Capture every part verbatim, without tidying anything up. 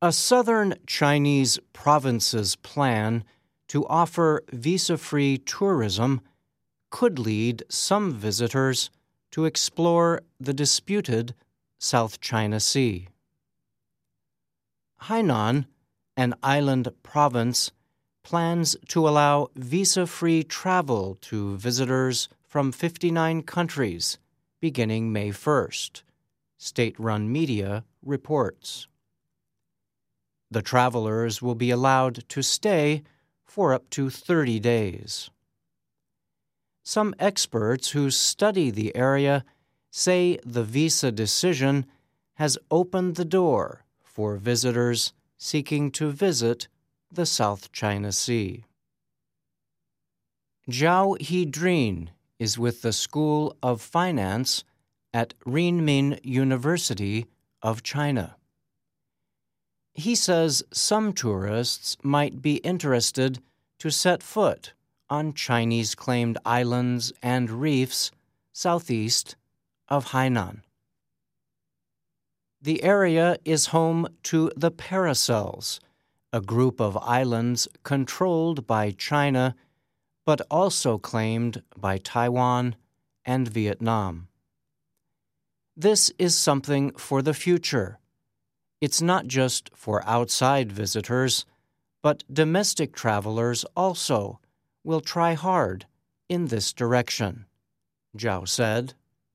A southern Chinese province's plan to offer visa-free tourism could lead some visitors to explore the disputed South China Sea. Hainan, an island province, plans to allow visa-free travel to visitors from fifty-nine countries beginning May first, state-run media reports. The travelers will be allowed to stay for up to thirty days. Some experts who study the area say the visa decision has opened the door for visitors seeking to visit the South China Sea. Zhao Hidrin is with the School of Finance at Renmin University of China. He says some tourists might be interested to set foot on Chinese-claimed islands and reefs southeast of Hainan. The area is home to the Paracels, a group of islands controlled by China but also claimed by Taiwan and Vietnam. This is something for the future. It's not just for outside visitors, but domestic travelers also will try hard in this direction, Zhao said.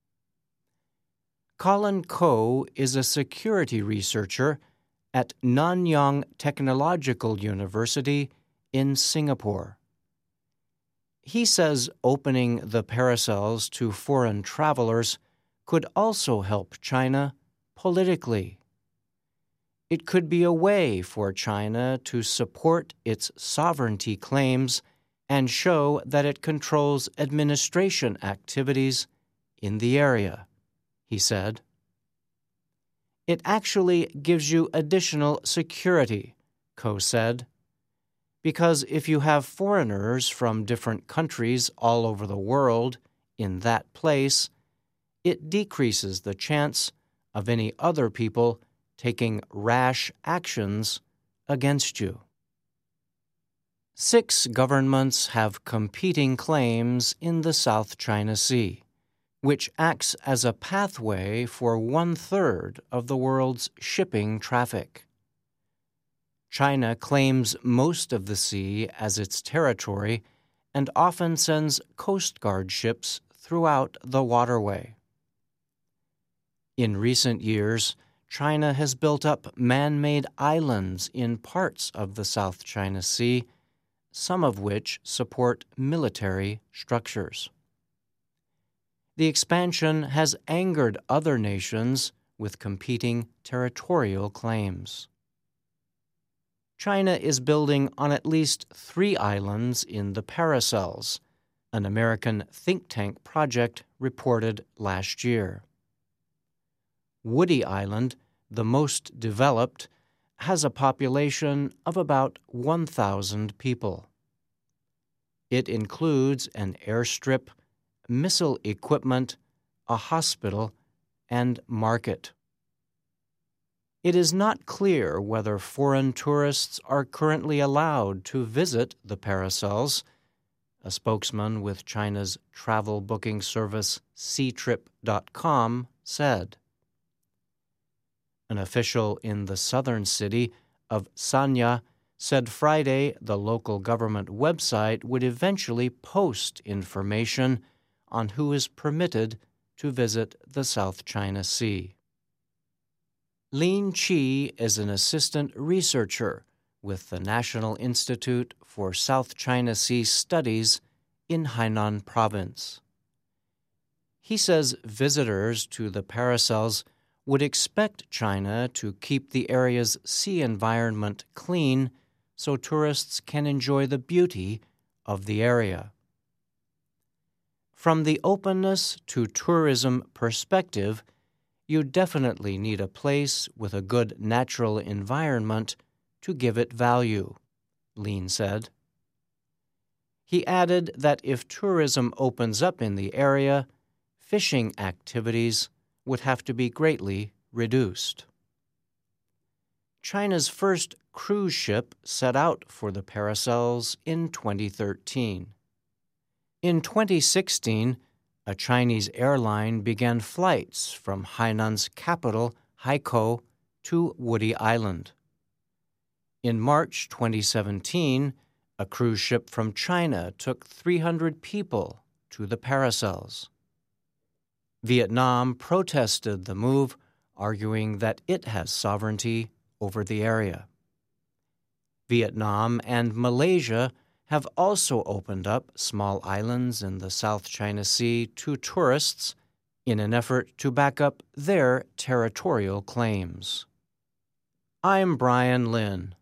Colin Koh is a security researcher at Nanyang Technological University in Singapore. He says opening the Paracels to foreign travelers could also help China politically. It could be a way for China to support its sovereignty claims and show that it controls administration activities in the area, he said. It actually gives you additional security, Koh said, because if you have foreigners from different countries all over the world in that place, it decreases the chance of any other people taking rash actions against you. Six governments have competing claims in the South China Sea, which acts as a pathway for one-third of the world's shipping traffic. China claims most of the sea as its territory and often sends Coast Guard ships throughout the waterway. In recent years, China has built up man-made islands in parts of the South China Sea, some of which support military structures. The expansion has angered other nations with competing territorial claims. China is building on at least three islands in the Paracels, an American think tank project reported last year. Woody Island, the most developed, has a population of about one thousand people. It includes an airstrip, missile equipment, a hospital, and market. It is not clear whether foreign tourists are currently allowed to visit the Paracels, a spokesman with China's travel booking service C trip dot com said. An official in the southern city of Sanya said Friday the local government website would eventually post information on who is permitted to visit the South China Sea. Lin Qi is an assistant researcher with the National Institute for South China Sea Studies in Hainan Province. He says visitors to the Paracels would expect China to keep the area's sea environment clean so tourists can enjoy the beauty of the area. From the openness to tourism perspective, you definitely need a place with a good natural environment to give it value, Lin said. He added that if tourism opens up in the area, fishing activities would have to be greatly reduced. China's first cruise ship set out for the Paracels in twenty thirteen. In twenty sixteen, a Chinese airline began flights from Hainan's capital, Haikou, to Woody Island. In March twenty seventeen, a cruise ship from China took three hundred people to the Paracels. Vietnam protested the move, arguing that it has sovereignty over the area. Vietnam and Malaysia have also opened up small islands in the South China Sea to tourists in an effort to back up their territorial claims. I'm Brian Lynn.